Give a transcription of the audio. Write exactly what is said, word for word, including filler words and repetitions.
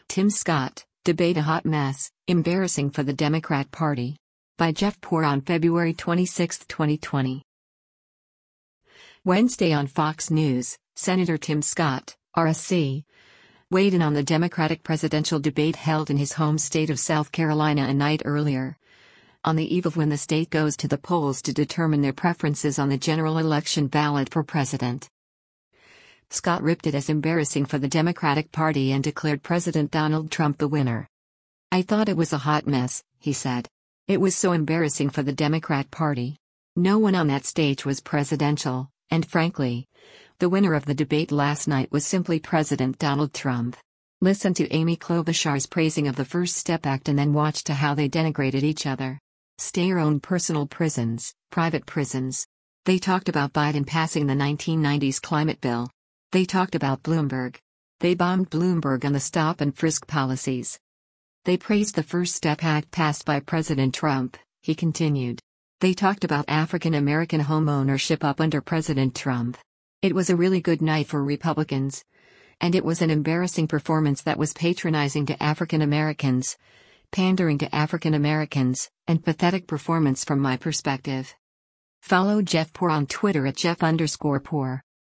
Tim Scott, debate a hot mess, embarrassing for the Democrat Party. By Jeff Poor on February twenty-sixth, twenty twenty. Wednesday on Fox News, Senator Tim Scott, R S C, weighed in on the Democratic presidential debate held in his home state of South Carolina a night earlier, on the eve of when the state goes to the polls to determine their preferences on the general election ballot for president. Scott ripped it as embarrassing for the Democratic Party and declared President Donald Trump the winner. "I thought it was a hot mess," he said. "It was so embarrassing for the Democrat Party. No one on that stage was presidential, and frankly, the winner of the debate last night was simply President Donald Trump." Listen to Amy Klobuchar's praising of the First Step Act and then watch to how they denigrated each other. Stay your own personal prisons, private prisons. They talked about Biden passing the nineteen nineties climate bill. They talked about Bloomberg. They bombed Bloomberg on the stop and frisk policies. They praised the First Step Act passed by President Trump, he continued. They talked about African American home ownership up under President Trump. It was a really good night for Republicans. And it was an embarrassing performance that was patronizing to African Americans, pandering to African Americans, and pathetic performance from my perspective. Follow Jeff Poor on Twitter at Jeff underscore Poor.